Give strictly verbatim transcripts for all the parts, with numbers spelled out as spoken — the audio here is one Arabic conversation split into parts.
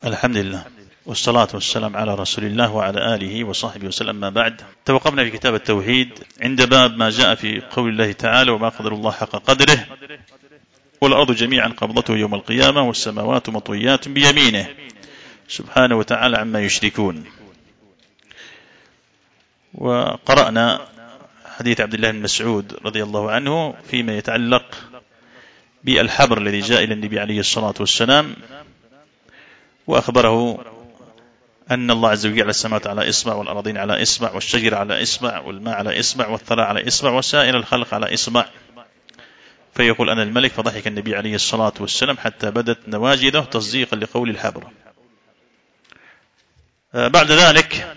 الحمد لله والصلاة والسلام على رسول الله وعلى آله وصحبه وسلم. ما بعد، توقفنا في كتاب التوحيد عند باب ما جاء في قول الله تعالى: وما قدر الله حق قدره والأرض جميعا قبضته يوم القيامة والسماوات مطويات بيمينه سبحانه وتعالى عما يشركون. وقرأنا حديث عبد الله بن مسعود رضي الله عنه فيما يتعلق بالحبر الذي جاء إلى النبي عليه الصلاة والسلام، وأخبره أن الله عز وجل على السماوات على إصبع والأراضين على إصبع والشجر على إصبع والماء على إصبع والثرى على إصبع وسائر الخلق على إصبع، فيقول أنا الملك، فضحك النبي عليه الصلاة والسلام حتى بدت نواجذه تصديقا لقول الحبر. بعد ذلك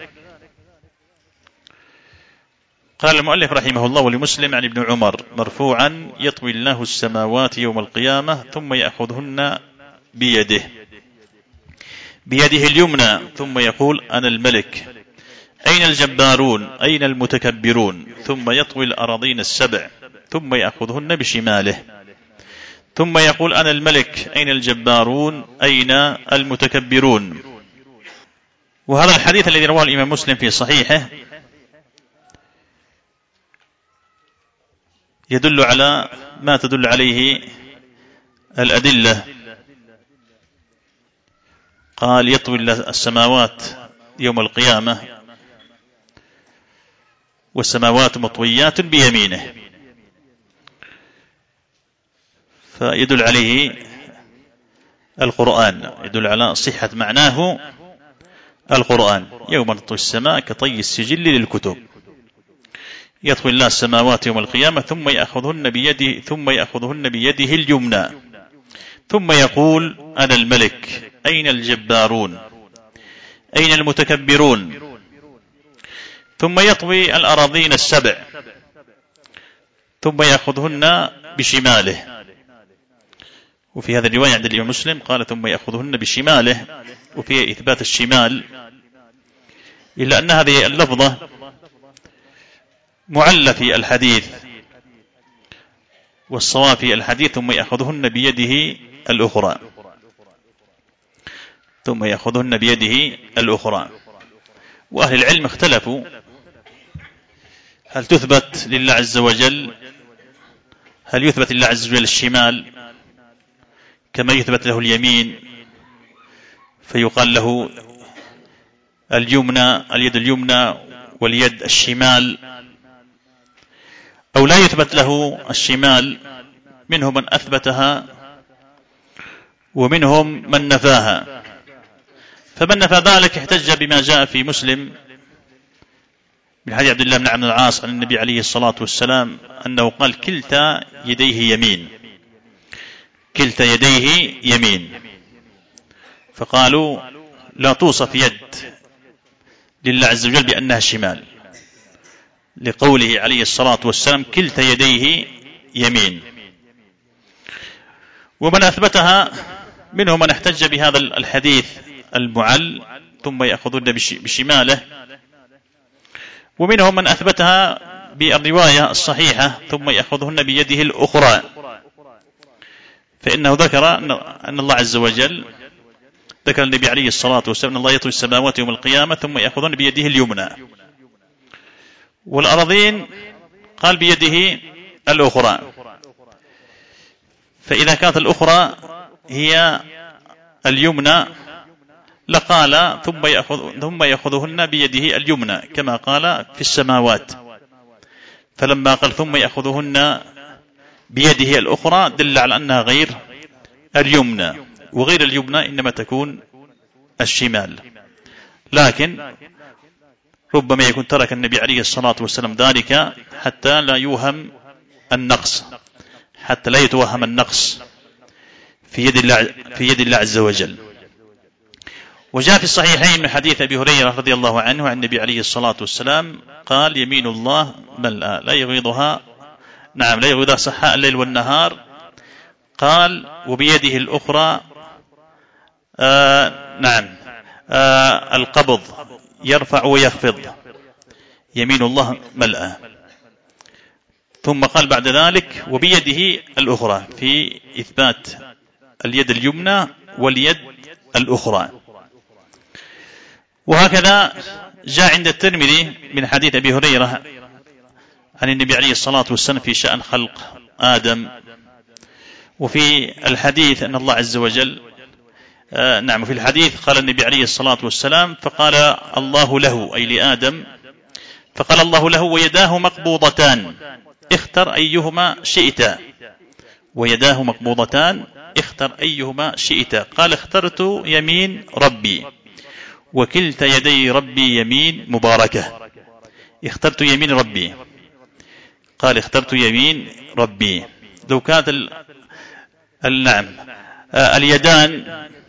قال المؤلف رحمه الله: ولمسلم عن ابن عمر مرفوعا: يطوي الله السماوات يوم القيامة ثم يأخذهن بيده بيده اليمنى ثم يقول أنا الملك، أين الجبارون أين المتكبرون؟ ثم يطوي الأراضين السبع ثم يأخذهن بشماله ثم يقول أنا الملك، أين الجبارون أين المتكبرون. وهذا الحديث الذي رواه الإمام مسلم في صحيحه يدل على ما تدل عليه الأدلة. قال: يطوي السماوات يوم القيامة والسماوات مطويات بيمينه، فيدل عليه القرآن، يدل على صحة معناه القرآن: يوم تطوي السماء كطي السجل للكتب. يطوي الله السماوات يوم القيامة ثم يأخذهن بيده ثم يأخذهن بيده اليمنى ثم يقول أنا الملك، أين الجبارون أين المتكبرون؟ ثم يطوي الأراضين السبع ثم يأخذهن بشماله. وفي هذا الرواية عند الإمام مسلم قال ثم يأخذهن بشماله، وفي إثبات الشمال، إلا أن هذه اللفظة معلة في الحديث، والصواب في الحديث ثم يأخذهن بيده الأخرى ثم يأخذهن بيده الأخرى. وأهل العلم اختلفوا هل تثبت لله عز وجل هل يثبت لله عز وجل الشمال كما يثبت له اليمين فيقال له اليمنى اليد اليمنى واليد الشمال، أو لا يثبت له الشمال؟ منهم من أثبتها ومنهم من نفاها. فمن نفى ذلك احتج بما جاء في مسلم من حديث عبد الله بن عمرو بن العاص عن النبي عليه الصلاة والسلام أنه قال كلتا يديه يمين كلتا يديه يمين فقالوا لا توصف يد لله عز وجل بأنها شمال، لقوله عليه الصلاة والسلام كلتا يديه يمين. ومن أثبتها منهم من احتج بهذا الحديث المعل ثم يأخذون بشماله، ومنهم من أثبتها بالرواية الصحيحة ثم يأخذهن بيده الأخرى، فإنه ذكر أن الله عز وجل ذكر النبي عليه الصلاة والسلام أن الله يطوي السماوات يوم القيامة ثم يأخذهن بيده اليمنى، والأرضين قال بيده الأخرى. فإذا كانت الأخرى هي اليمنى لقال ثم يأخذ ثم يأخذهن بيده اليمنى كما قال في السماوات، فلما قال ثم يأخذهن بيده الأخرى دل على أنها غير اليمنى، وغير اليمنى إنما تكون الشمال. لكن ربما يكون ترك النبي عليه الصلاة والسلام ذلك حتى لا يوهم النقص حتى لا يتوهم النقص في يد الله في يد الله عز وجل. وجاء في الصحيحين من حديث أبي هريرة رضي الله عنه عن النبي عليه الصلاة والسلام قال يمين الله ملأى لا يغيضها نعم لا يغيضها سحاء الليل والنهار. قال وبيده الأخرى آه نعم آه القبض يرفع ويخفض، يمين الله ملأى. ثم قال بعد ذلك وبيده الأخرى في إثبات اليد اليمنى واليد الأخرى. وهكذا جاء عند الترمذي من حديث أبي هريرة عن النبي عليه الصلاة والسلام في شأن خلق آدم. وفي الحديث أن الله عز وجل آه نعم في الحديث قال النبي عليه الصلاة والسلام فقال الله له أي لآدم فقال الله له ويداه مقبوضتان اختر أيهما شئت. ويداه مقبوضتان اختر أيهما شئت. قال اخترت يمين ربي وكلتا يدي ربي يمين مباركة. اخترت يمين ربي. قال اخترت يمين ربي. لو كانت ال... النعم آه اليدان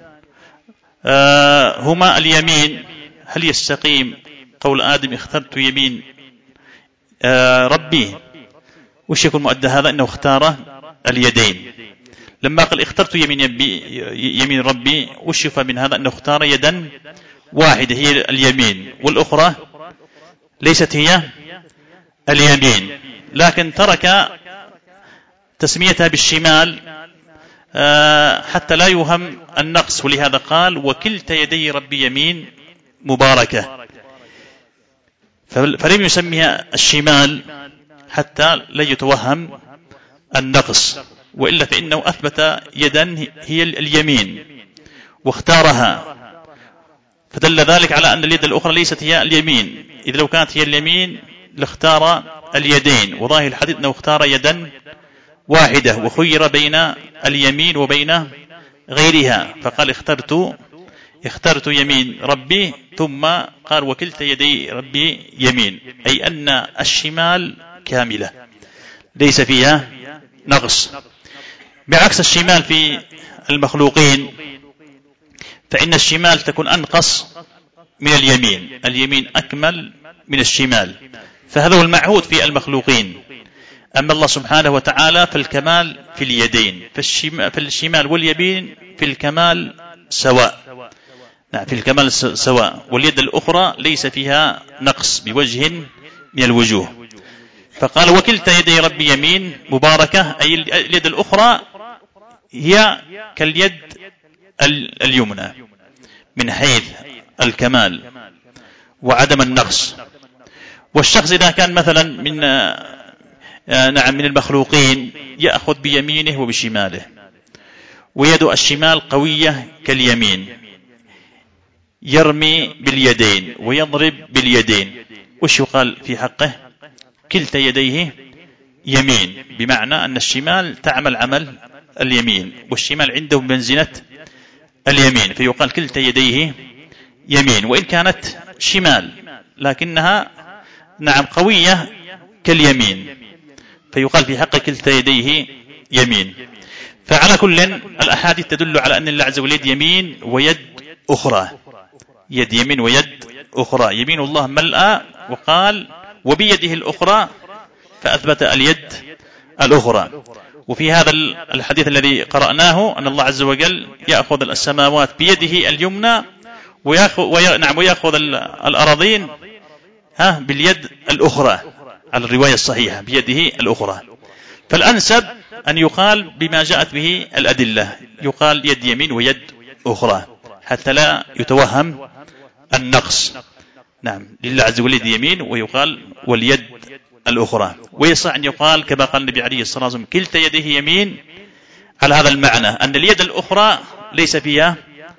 آه هما اليمين هل يستقيم قول آدم اخترت يمين آه ربي؟ وش يكون مؤدى هذا؟ انه اختار اليدين. لما قال اخترت يمين يمين ربي وش يفهم من هذا؟ انه اختار يدا واحدة هي اليمين والأخرى ليست هي اليمين، لكن ترك تسميتها بالشمال حتى لا يوهم النقص، ولهذا قال وكلتا يدي ربي يمين مباركة، فلم يسميها الشمال حتى لا يتوهم النقص، وإلا فإنه أثبت يدا هي اليمين واختارها، فدل ذلك على أن اليد الأخرى ليست هي اليمين. إذ لو كانت هي اليمين لاختار اليدين، وظاهر الحديث أنه اختار يدا واحدة وخير بين اليمين وبين غيرها، فقال اخترت اخترت يمين ربي، ثم قال وكلتا يدي ربي يمين، أي أن الشمال كاملة ليس فيها نقص، بعكس الشمال في المخلوقين، فإن الشمال تكون أنقص من اليمين، اليمين أكمل من الشمال، فهذا هو المعهود في المخلوقين. أما الله سبحانه وتعالى فالكمال في اليدين، فالشمال واليمين في الكمال سواء، نعم في الكمال سواء، واليد الأخرى ليس فيها نقص بوجه من الوجوه. فقال وكلتا يدي ربي يمين مباركة، أي اليد الأخرى هي كاليد اليمنى من حيث الكمال وعدم النقص. والشخص إذا كان مثلا من نعم من المخلوقين يأخذ بيمينه وبشماله، ويد الشمال قوية كاليمين، يرمي باليدين ويضرب باليدين، وش يقال في حقه؟ كلتا يديه يمين، بمعنى أن الشمال تعمل عمل اليمين والشمال عنده بمنزلة اليمين، فيقال كلتا يديه يمين، وإن كانت شمال لكنها نعم قوية كاليمين، فيقال في حق كلتا يديه يمين. فعلى كل الأحاديث تدل على أن الله عز وجل يد يمين ويد أخرى، يد يمين ويد أخرى، يمين الله ملأ، وقال وبيده الأخرى، فأثبت اليد الأخرى. وفي هذا الحديث الذي قرأناه أن الله عز وجل يأخذ السماوات بيده اليمنى ويأخذ, وي... نعم ويأخذ الأراضين ها باليد الأخرى، على الرواية الصحيحة بيده الأخرى. فالأنسب أن يقال بما جاءت به الأدلة، يقال يد يمين ويد أخرى حتى لا يتوهم النقص. نعم لله عز وجل يد يمين، ويقال واليد الأخرى، ويصح أن يقال كما قال النبي عليه الصلاة والسلام كلتا يديه يمين، على هذا المعنى أن اليد الأخرى ليس فيها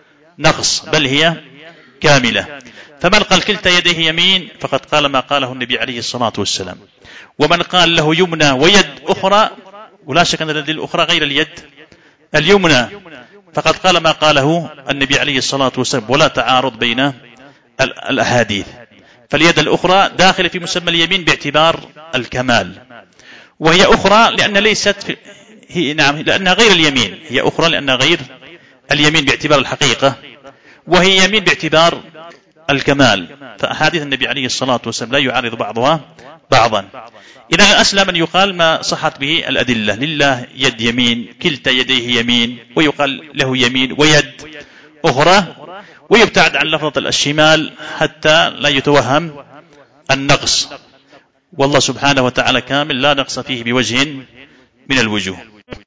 نقص بل هي كاملة. فمن قال كلتا يديه يمين فقد قال ما قاله النبي عليه الصلاة والسلام، ومن قال له يمنى ويد أخرى، ولا شك أن اليد الأخرى غير اليد اليمنى، فقد قال ما قاله النبي عليه الصلاة والسلام، ولا تعارض بين الأحاديث. فاليد الأخرى داخل في مسمى اليمين باعتبار الكمال، وهي أخرى لأن ليست هي نعم لأنها غير اليمين، هي أخرى لأنها غير اليمين باعتبار الحقيقة، وهي يمين باعتبار الكمال. فأحاديث النبي عليه الصلاة والسلام لا يعارض بعضها بعضا. إذا الأسلم أن يقال ما صحت به الأدلة، لله يد يمين كلتا يديه يمين، ويقال له يمين ويد أخرى، ويبتعد عن لفظة الشمال حتى لا يتوهم النقص. والله سبحانه وتعالى كامل لا نقص فيه بوجه من الوجوه.